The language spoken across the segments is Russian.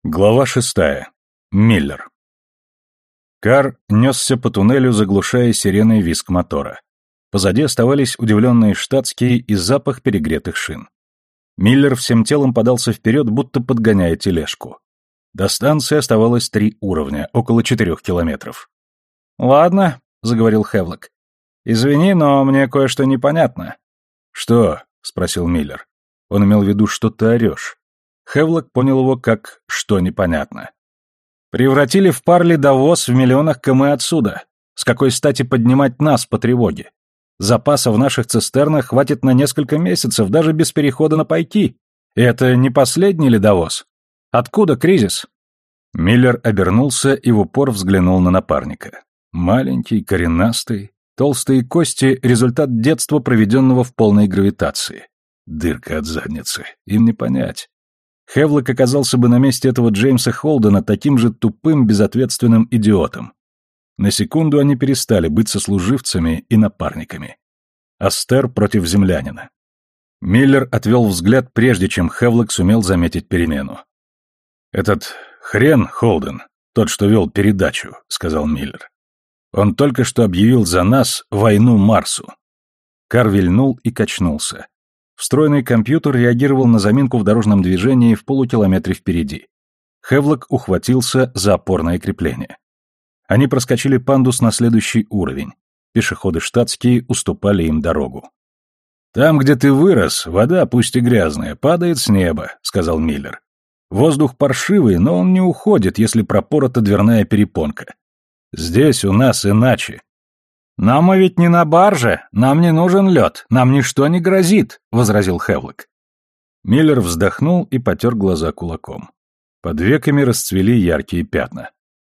Глава 6. Миллер. Кар несся по туннелю, заглушая сиреной визг мотора. Позади оставались удивленные штатские и запах перегретых шин. Миллер всем телом подался вперед, будто подгоняя тележку. До станции оставалось 3 уровня, около 4 километров. «Ладно», — заговорил Хевлок. «Извини, но мне кое-что непонятно». «Что?» — спросил Миллер. Он имел в виду, что ты орешь. Хевлок понял его как «что непонятно». «Превратили в пар ледовоз в миллионах км отсюда. С какой стати поднимать нас по тревоге? Запаса в наших цистернах хватит на несколько месяцев, даже без перехода на пайки. И это не последний ледовоз. Откуда кризис?» Миллер обернулся и в упор взглянул на напарника. Маленький, коренастый, толстые кости — результат детства, проведенного в полной гравитации. Дырка от задницы. Им не понять. Хевлок оказался бы на месте этого Джеймса Холдена таким же тупым, безответственным идиотом. На секунду они перестали быть сослуживцами и напарниками. Астер против землянина. Миллер отвел взгляд, прежде чем Хевлок сумел заметить перемену. «Этот хрен Холден, тот, что вел передачу», — сказал Миллер. «Он только что объявил за нас войну Марсу». Кар вильнул и качнулся. Встроенный компьютер реагировал на заминку в дорожном движении в полукилометре впереди. Хевлок ухватился за опорное крепление. Они проскочили пандус на следующий уровень. Пешеходы штатские уступали им дорогу. «Там, где ты вырос, вода, пусть и грязная, падает с неба», — сказал Миллер. «Воздух паршивый, но он не уходит, если пропорота дверная перепонка. Здесь у нас иначе». «Но мы ведь не на барже, нам не нужен лед, нам ничто не грозит», — возразил Хевлок. Миллер вздохнул и потер глаза кулаком. Под веками расцвели яркие пятна.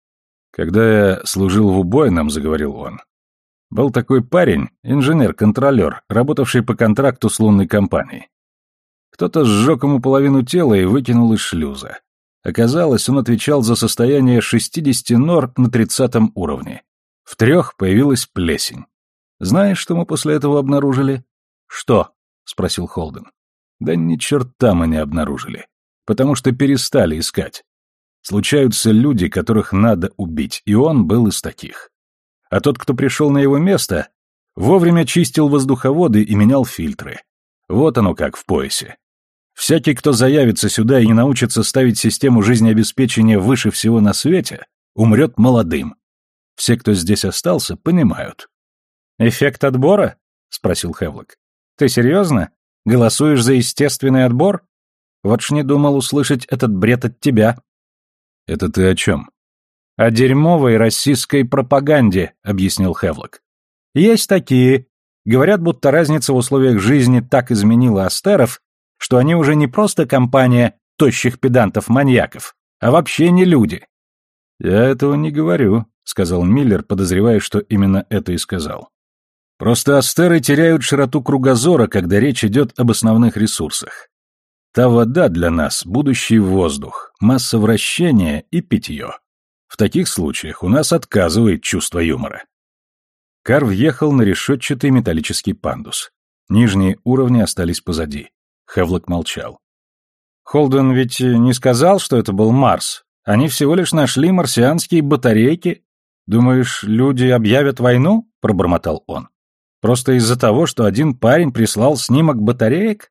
«Когда я служил в убойном», — заговорил он, — «был такой парень, инженер-контролер, работавший по контракту с лунной компанией. Кто-то сжег ему половину тела и выкинул из шлюза. Оказалось, он отвечал за состояние 60 нор на 30 уровне. В 3 появилась плесень. Знаешь, что мы после этого обнаружили?» «Что?» — спросил Холден. «Да ни черта мы не обнаружили, потому что перестали искать. Случаются люди, которых надо убить, и он был из таких. А тот, кто пришел на его место, вовремя чистил воздуховоды и менял фильтры. Вот оно как в поясе. Всякий, кто заявится сюда и не научится ставить систему жизнеобеспечения выше всего на свете, умрет молодым. Все, кто здесь остался, понимают». «Эффект отбора?» — спросил Хевлок. «Ты серьезно? Голосуешь за естественный отбор? Вот ж не думал услышать этот бред от тебя». «Это ты о чем?» «О дерьмовой российской пропаганде», — объяснил Хевлок. «Есть такие. Говорят, будто разница в условиях жизни так изменила астеров, что они уже не просто компания тощих педантов-маньяков, а вообще не люди». «Я этого не говорю», — сказал Миллер, подозревая, что именно это и сказал. «Просто астеры теряют широту кругозора, когда речь идет об основных ресурсах. Та вода для нас — будущий воздух, масса вращения и питье. В таких случаях у нас отказывает чувство юмора». Кар въехал на решетчатый металлический пандус. Нижние уровни остались позади. Хевлок молчал. «Холден ведь не сказал, что это был Марс. Они всего лишь нашли марсианские батарейки. Думаешь, люди объявят войну?» — пробормотал он. «Просто из-за того, что один парень прислал снимок батареек?»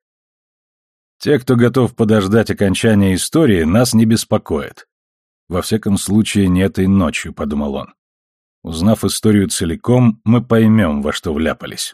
«Те, кто готов подождать окончания истории, нас не беспокоят. Во всяком случае, не этой ночью», — подумал он. «Узнав историю целиком, мы поймем, во что вляпались».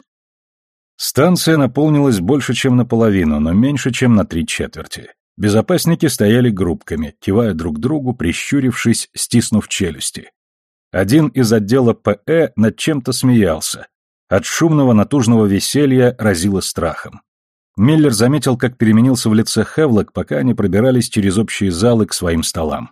Станция наполнилась больше, чем наполовину, но меньше, чем на 3/4. Безопасники стояли группками, кивая друг другу, прищурившись, стиснув челюсти. Один из отдела ПЭ над чем-то смеялся. От шумного натужного веселья разило страхом. Миллер заметил, как переменился в лице Хевлок, пока они пробирались через общие залы к своим столам.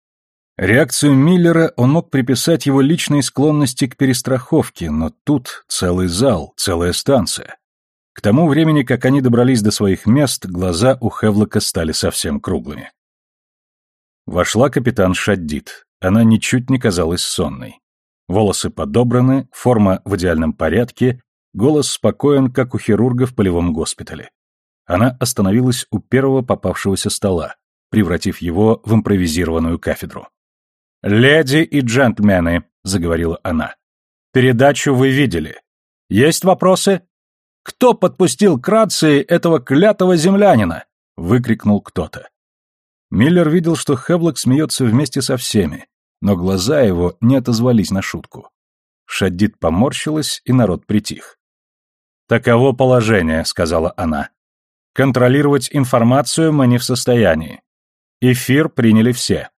Реакцию Миллера он мог приписать его личной склонности к перестраховке, но тут целый зал, целая станция. К тому времени, как они добрались до своих мест, глаза у Хевлока стали совсем круглыми. Вошла капитан Шаддид. Она ничуть не казалась сонной. Волосы подобраны, форма в идеальном порядке, голос спокоен, как у хирурга в полевом госпитале. Она остановилась у первого попавшегося стола. превратив его в импровизированную кафедру. «Леди и джентльмены», — заговорила она, — «передачу вы видели. Есть вопросы?» «Кто подпустил к рации этого клятого землянина?» — выкрикнул кто-то. Миллер видел, что Хевлок смеется вместе со всеми, но глаза его не отозвались на шутку. Шаддид поморщилась, и народ притих. «Таково положение», — сказала она. «Контролировать информацию мы не в состоянии. Эфир приняли все.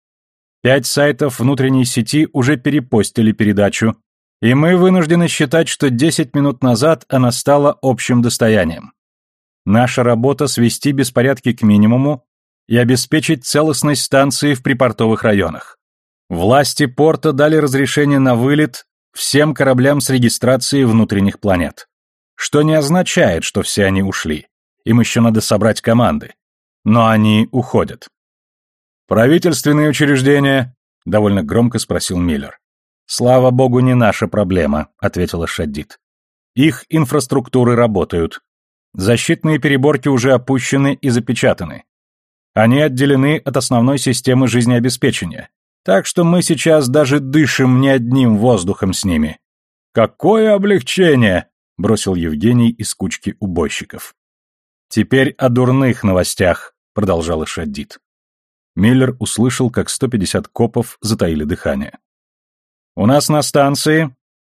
5 сайтов внутренней сети уже перепостили передачу, и мы вынуждены считать, что 10 минут назад она стала общим достоянием. Наша работа — свести беспорядки к минимуму и обеспечить целостность станции в припортовых районах. Власти порта дали разрешение на вылет всем кораблям с регистрацией внутренних планет. Что не означает, что все они ушли. Им еще надо собрать команды. Но они уходят. «Правительственные учреждения?» — довольно громко спросил Миллер. «Слава богу, не наша проблема», — ответила Шаддид. «Их инфраструктуры работают. Защитные переборки уже опущены и запечатаны. Они отделены от основной системы жизнеобеспечения. Так что мы сейчас даже дышим не одним воздухом с ними». «Какое облегчение!» — бросил Евгений из кучки убойщиков. «Теперь о дурных новостях», — продолжала Шаддид. Миллер услышал, как 150 копов затаили дыхание. «У нас на станции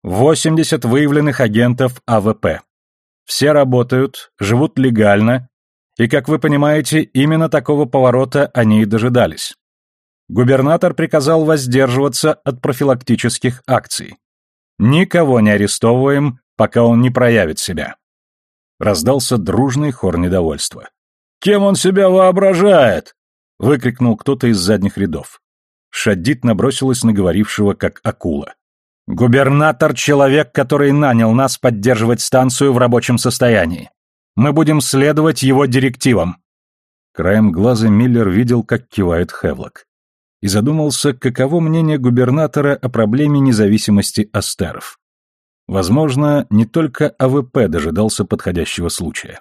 80 выявленных агентов АВП. Все работают, живут легально, и, как вы понимаете, именно такого поворота они и дожидались. Губернатор приказал воздерживаться от профилактических акций. Никого не арестовываем, пока он не проявит себя». Раздался дружный хор недовольства. «Кем он себя воображает?» — выкрикнул кто-то из задних рядов. Шаддид набросилась на говорившего, как акула. «Губернатор — человек, который нанял нас поддерживать станцию в рабочем состоянии. Мы будем следовать его директивам». Краем глаза Миллер видел, как кивает Хевлок. И задумался, каково мнение губернатора о проблеме независимости Астеров. Возможно, не только АВП дожидался подходящего случая.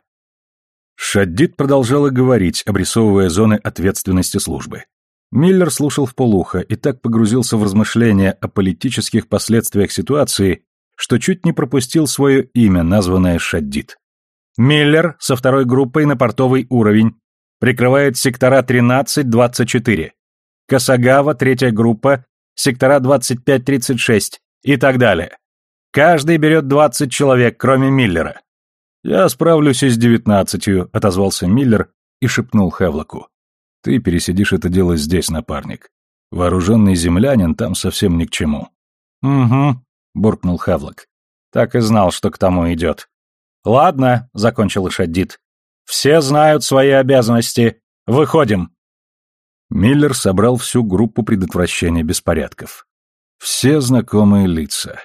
Шаддид продолжала говорить, обрисовывая зоны ответственности службы. Миллер слушал вполуха и так погрузился в размышления о политических последствиях ситуации, что чуть не пропустил свое имя, названное Шаддид. «Миллер со второй группой на портовый уровень. Прикрывает сектора 13-24. Касагава, третья группа, сектора 25-36 и так далее. Каждый берет 20 человек, кроме Миллера». «Я справлюсь и с 19, отозвался Миллер и шепнул Хевлоку. «Ты пересидишь это дело здесь, напарник. Вооруженный землянин там совсем ни к чему». «Угу», — буркнул Хевлок. «Так и знал, что к тому идет». «Ладно», — закончил Шаддид. «Все знают свои обязанности. Выходим». Миллер собрал всю группу предотвращения беспорядков. Все знакомые лица.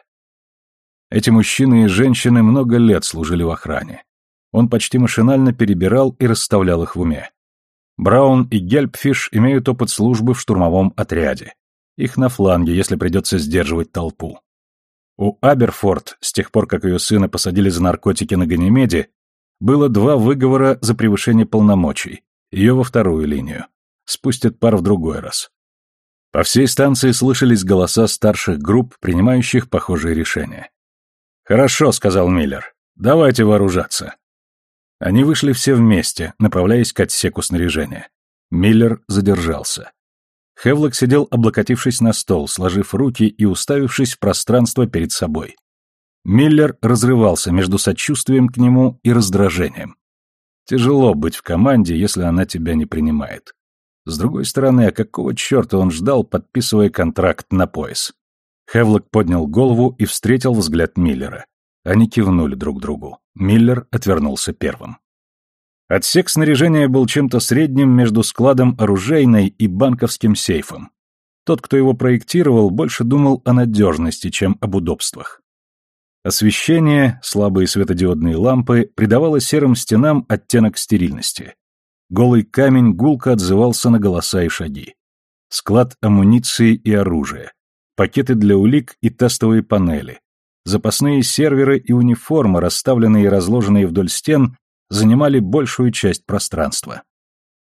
Эти мужчины и женщины много лет служили в охране. Он почти машинально перебирал и расставлял их в уме. Браун и Гельпфиш имеют опыт службы в штурмовом отряде. Их на фланге, если придется сдерживать толпу. У Аберфорд, с тех пор, как ее сына посадили за наркотики на Ганимеде, было 2 выговора за превышение полномочий, ее во вторую линию. Спустят пар в другой раз. По всей станции слышались голоса старших групп, принимающих похожие решения. «Хорошо», — сказал Миллер. «Давайте вооружаться». Они вышли все вместе, направляясь к отсеку снаряжения. Миллер задержался. Хевлок сидел, облокотившись на стол, сложив руки и уставившись в пространство перед собой. Миллер разрывался между сочувствием к нему и раздражением. Тяжело быть в команде, если она тебя не принимает. С другой стороны, а какого черта он ждал, подписывая контракт на пояс? Хевлок поднял голову и встретил взгляд Миллера. Они кивнули друг другу. Миллер отвернулся первым. Отсек снаряжения был чем-то средним между складом оружейной и банковским сейфом. Тот, кто его проектировал, больше думал о надежности, чем об удобствах. Освещение, слабые светодиодные лампы, придавало серым стенам оттенок стерильности. Голый камень гулко отзывался на голоса и шаги. Склад амуниции и оружия. Пакеты для улик и тестовые панели. Запасные серверы и униформы, расставленные и разложенные вдоль стен, занимали большую часть пространства.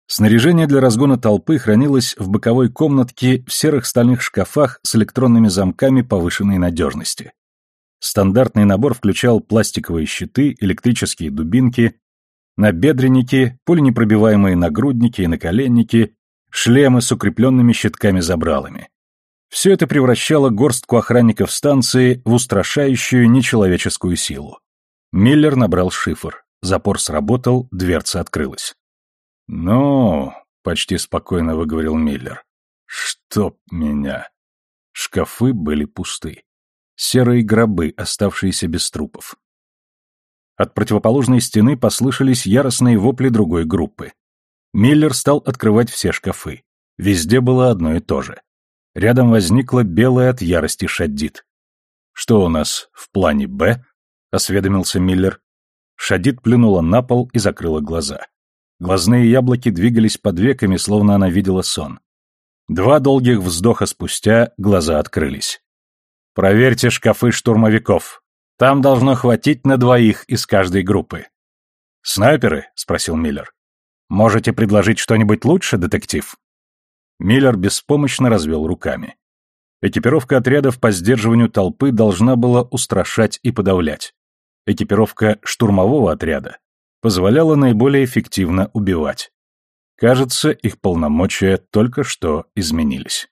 Снаряжение для разгона толпы хранилось в боковой комнатке в серых стальных шкафах с электронными замками повышенной надежности. Стандартный набор включал пластиковые щиты, электрические дубинки, набедренники, пуленепробиваемые нагрудники и наколенники, шлемы с укрепленными щитками-забралами. Все это превращало горстку охранников станции в устрашающую нечеловеческую силу. Миллер набрал шифр. Запор сработал, дверца открылась. «Ну...» — почти спокойно выговорил Миллер. «Чтоб меня...» Шкафы были пусты. Серые гробы, оставшиеся без трупов. От противоположной стены послышались яростные вопли другой группы. Миллер стал открывать все шкафы. Везде было одно и то же. Рядом возникла белая от ярости Шадид. «Что у нас в плане «Б»?» — осведомился Миллер. Шадид плюнула на пол и закрыла глаза. Глазные яблоки двигались под веками, словно она видела сон. 2 долгих вздоха спустя глаза открылись. «Проверьте шкафы штурмовиков. Там должно хватить на 2 из каждой группы». «Снайперы?» — спросил Миллер. «Можете предложить что-нибудь лучше, детектив?» Миллер беспомощно развел руками. Экипировка отрядов по сдерживанию толпы должна была устрашать и подавлять. Экипировка штурмового отряда позволяла наиболее эффективно убивать. Кажется, их полномочия только что изменились.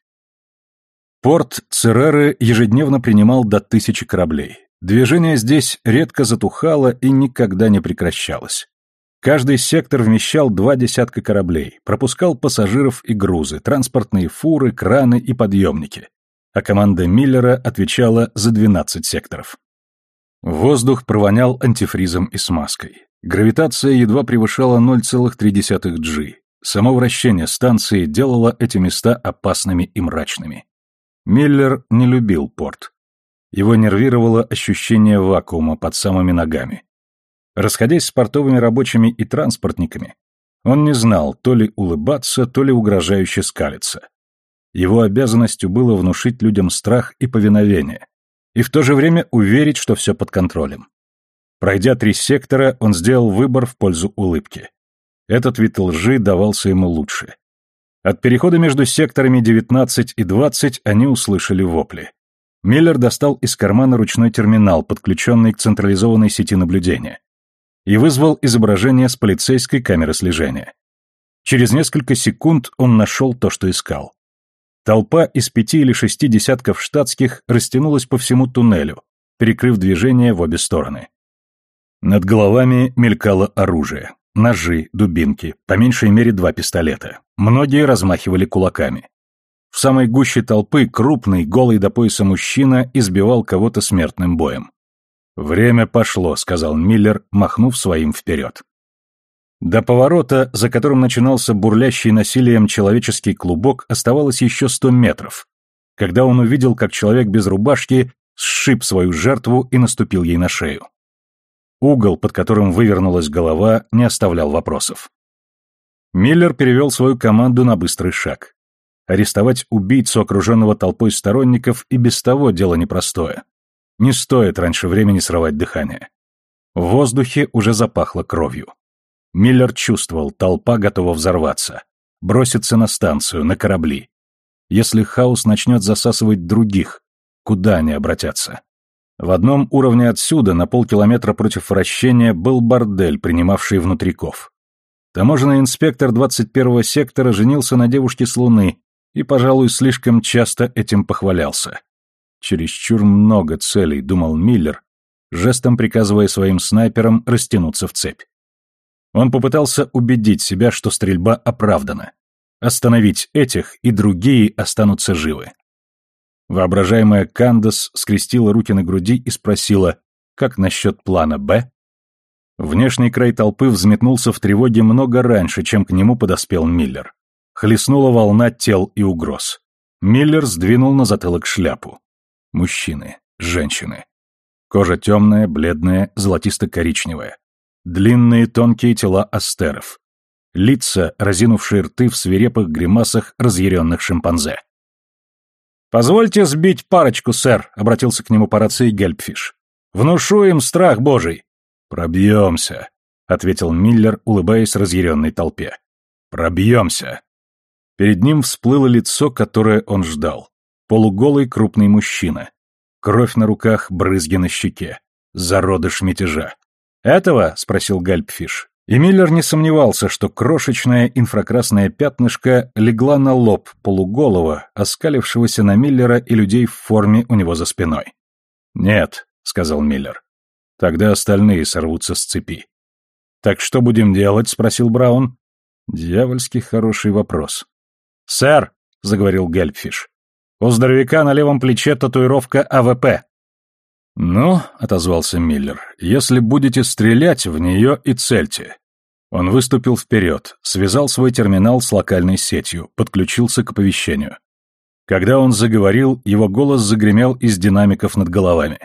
Порт Цереры ежедневно принимал до 1000 кораблей. Движение здесь редко затухало и никогда не прекращалось. Каждый сектор вмещал 2 десятка кораблей, пропускал пассажиров и грузы, транспортные фуры, краны и подъемники. А команда Миллера отвечала за 12 секторов. Воздух провонял антифризом и смазкой. Гравитация едва превышала 0,3 G. Само вращение станции делало эти места опасными и мрачными. Миллер не любил порт. Его нервировало ощущение вакуума под самыми ногами. Расходясь с портовыми рабочими и транспортниками, он не знал, то ли улыбаться, то ли угрожающе скалиться. Его обязанностью было внушить людям страх и повиновение, и в то же время уверить, что все под контролем. Пройдя 3 сектора, он сделал выбор в пользу улыбки. Этот вид лжи давался ему лучше. От перехода между секторами 19 и 20 они услышали вопли. Миллер достал из кармана ручной терминал, подключенный к централизованной сети наблюдения, и вызвал изображение с полицейской камеры слежения. Через несколько секунд он нашел то, что искал. Толпа из 5 или 6 десятков штатских растянулась по всему туннелю, перекрыв движение в обе стороны. Над головами мелькало оружие. Ножи, дубинки, по меньшей мере 2 пистолета. Многие размахивали кулаками. В самой гуще толпы крупный, голый до пояса мужчина избивал кого-то смертным боем. «Время пошло», — сказал Миллер, махнув своим вперед. До поворота, за которым начинался бурлящий насилием человеческий клубок, оставалось еще 100 метров, когда он увидел, как человек без рубашки сшиб свою жертву и наступил ей на шею. Угол, под которым вывернулась голова, не оставлял вопросов. Миллер перевел свою команду на быстрый шаг. Арестовать убийцу, окруженного толпой сторонников, и без того дело непростое. Не стоит раньше времени срывать дыхание. В воздухе уже запахло кровью. Миллер чувствовал, толпа готова взорваться. Броситься на станцию, на корабли. Если хаос начнет засасывать других, куда они обратятся? В одном уровне отсюда, на полкилометра против вращения, был бордель, принимавший внутриков. Таможенный инспектор 21-го сектора женился на девушке с Луны и, пожалуй, слишком часто этим похвалялся. Чересчур много целей, думал Миллер, жестом приказывая своим снайперам растянуться в цепь. Он попытался убедить себя, что стрельба оправдана. Остановить этих, и другие останутся живы. Воображаемая Кандас скрестила руки на груди и спросила, как насчет плана «Б»? Внешний край толпы взметнулся в тревоге много раньше, чем к нему подоспел Миллер. Хлестнула волна тел и угроз. Миллер сдвинул на затылок шляпу. Мужчины, женщины. Кожа темная, бледная, золотисто-коричневая. Длинные тонкие тела астеров. Лица, разинувшие рты в свирепых гримасах разъяренных шимпанзе. «Позвольте сбить парочку, сэр», — обратился к нему по рации Гельпфиш. «Внушу им страх божий». «Пробьемся», — ответил Миллер, улыбаясь разъяренной толпе. Пробьемся. Перед ним всплыло лицо, которое он ждал. Полуголый крупный мужчина. Кровь на руках, брызги на щеке. Зародыш мятежа. «Этого?» — спросил Гальпфиш. И Миллер не сомневался, что крошечное инфракрасное пятнышко легла на лоб полуголого, оскалившегося на Миллера и людей в форме у него за спиной. «Нет», — сказал Миллер. «Тогда остальные сорвутся с цепи». «Так что будем делать?» — спросил Браун. Дьявольски хороший вопрос. «Сэр», — заговорил Гальпфиш, — «у здоровяка на левом плече татуировка АВП». «Ну», — отозвался Миллер, — «если будете стрелять, в нее и цельте». Он выступил вперед, связал свой терминал с локальной сетью, подключился к оповещению. Когда он заговорил, его голос загремел из динамиков над головами.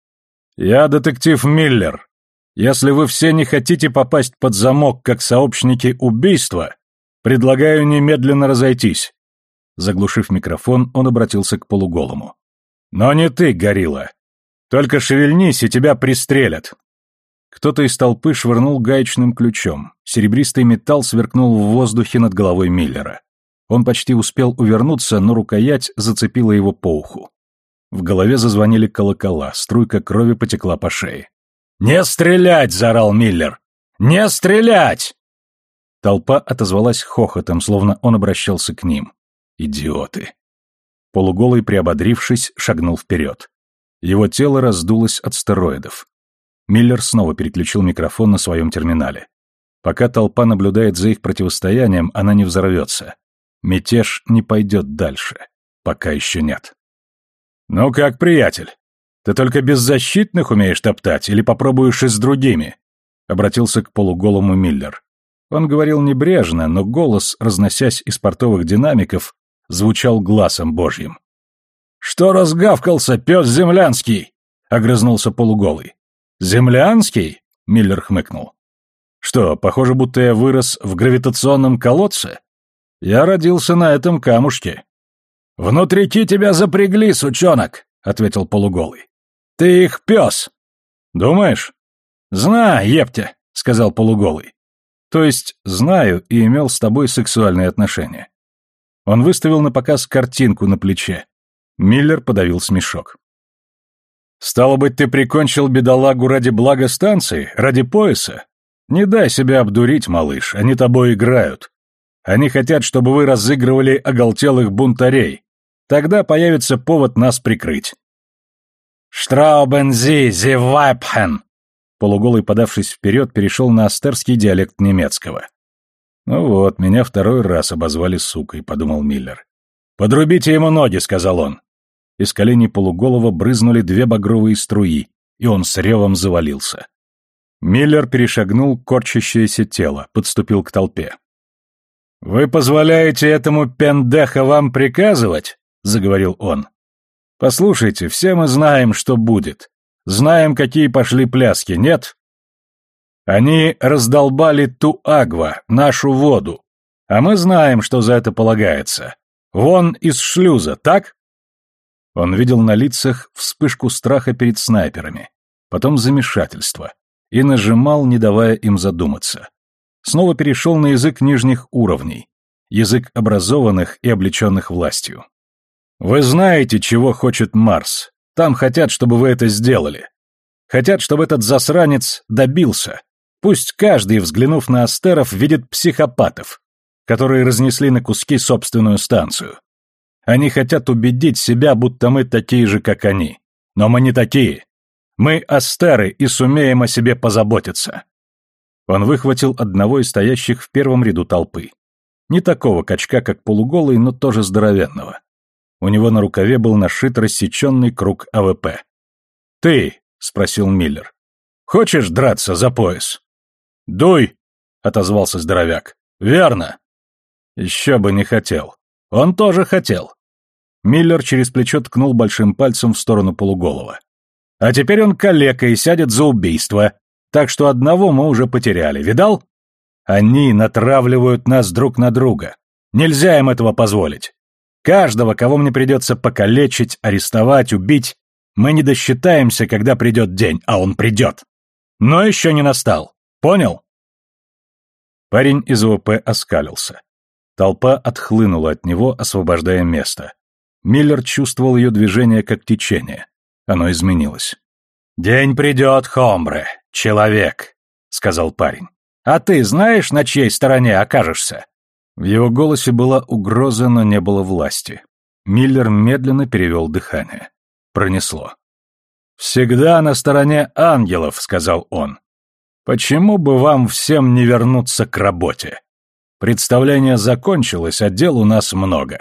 «Я детектив Миллер. Если вы все не хотите попасть под замок как сообщники убийства, предлагаю немедленно разойтись». Заглушив микрофон, он обратился к полуголому. «Но не ты, горилла. Только шевельнись, и тебя пристрелят». Кто-то из толпы швырнул гаечным ключом. Серебристый металл сверкнул в воздухе над головой Миллера. Он почти успел увернуться, но рукоять зацепила его по уху. В голове зазвонили колокола, струйка крови потекла по шее. «Не стрелять!» — заорал Миллер. «Не стрелять!» Толпа отозвалась хохотом, словно он обращался к ним. «Идиоты!» Полуголый, приободрившись, шагнул вперед. Его тело раздулось от стероидов. Миллер снова переключил микрофон на своем терминале. Пока толпа наблюдает за их противостоянием, она не взорвется. Мятеж не пойдет дальше. Пока еще нет. «Ну как, приятель? Ты только беззащитных умеешь топтать или попробуешь и с другими?» Обратился к полуголому Миллер. Он говорил небрежно, но голос, разносясь из портовых динамиков, звучал гласом божьим. «Что разгавкался, пес землянский?» — огрызнулся полуголый. «Землянский?» — Миллер хмыкнул. «Что, похоже, будто я вырос в гравитационном колодце? Я родился на этом камушке». «Внутрики тебя запрягли, сучонок!» — ответил полуголый. «Ты их пес!» «Думаешь?» «Знаю, ептя!» — сказал полуголый. «То есть знаю и имел с тобой сексуальные отношения». Он выставил на показ картинку на плече. Миллер подавил смешок. «Стало быть, ты прикончил бедолагу ради блага станции, ради пояса? Не дай себя обдурить, малыш, они тобой играют. Они хотят, чтобы вы разыгрывали оголтелых бунтарей. Тогда появится повод нас прикрыть». «Штрауben Sie, Sie Weibchen!» Полуголый, подавшись вперед, перешел на астерский диалект немецкого. «Ну вот, меня второй раз обозвали сукой», — подумал Миллер. «Подрубите ему ноги», — сказал он. Из коленей полуголого брызнули две багровые струи, и он с ревом завалился. Миллер перешагнул корчащееся тело, подступил к толпе. «Вы позволяете этому пендехо вам приказывать?» — заговорил он. «Послушайте, все мы знаем, что будет. Знаем, какие пошли пляски, нет? Они раздолбали ту агва, нашу воду. А мы знаем, что за это полагается. Вон из шлюза, так?» Он видел на лицах вспышку страха перед снайперами, потом замешательство, и нажимал, не давая им задуматься. Снова перешел на язык нижних уровней, язык образованных и облеченных властью. «Вы знаете, чего хочет Марс. Там хотят, чтобы вы это сделали. Хотят, чтобы этот засранец добился. Пусть каждый, взглянув на астеров, видит психопатов, которые разнесли на куски собственную станцию. Они хотят убедить себя, будто мы такие же, как они. Но мы не такие. Мы астеры и сумеем о себе позаботиться». Он выхватил одного из стоящих в первом ряду толпы. Не такого качка, как полуголый, но тоже здоровенного. У него на рукаве был нашит рассеченный круг АВП. «Ты?» — спросил Миллер. «Хочешь драться за пояс?» «Дуй!» — отозвался здоровяк. «Верно!» «Еще бы не хотел. Он тоже хотел». Миллер через плечо ткнул большим пальцем в сторону полуголого. «А теперь он калека и сядет за убийство, так что одного мы уже потеряли. Видал? Они натравливают нас друг на друга. Нельзя им этого позволить. Каждого, кого мне придется покалечить, арестовать, убить, мы не досчитаемся, когда придет день, а он придет. Но еще не настал. Понял?» Парень из ОВП оскалился. Толпа отхлынула от него, освобождая место. Миллер чувствовал ее движение как течение. Оно изменилось. «День придет, хомбре, человек», — сказал парень. «А ты знаешь, на чьей стороне окажешься?» В его голосе была угроза, но не было власти. Миллер медленно перевел дыхание. Пронесло. «Всегда на стороне ангелов», — сказал он. «Почему бы вам всем не вернуться к работе? Представление закончилось, а дел у нас много».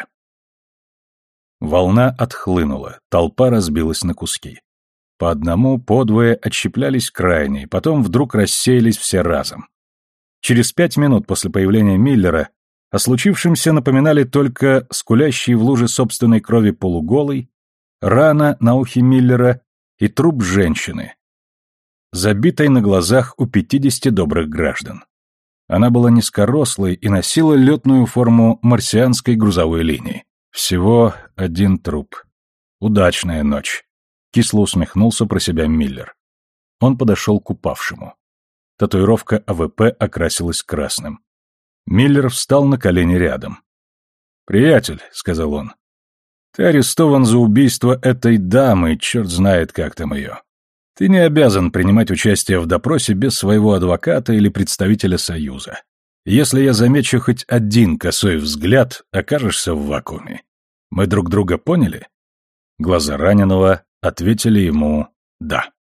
Волна отхлынула, толпа разбилась на куски. По одному, по двое отщеплялись крайние, потом вдруг рассеялись все разом. Через 5 минут после появления Миллера о случившемся напоминали только скулящий в луже собственной крови полуголый, рана на ухе Миллера и труп женщины, забитой на глазах у 50 добрых граждан. Она была низкорослой и носила летную форму марсианской грузовой линии. Всего один труп. Удачная ночь. Кисло усмехнулся про себя Миллер. Он подошел к упавшему. Татуировка АВП окрасилась красным. Миллер встал на колени рядом. «Приятель», — сказал он, — «ты арестован за убийство этой дамы, черт знает, как там ее. Ты не обязан принимать участие в допросе без своего адвоката или представителя Союза. Если я замечу хоть один косой взгляд, окажешься в вакууме. Мы друг друга поняли?» Глаза раненого ответили ему «да».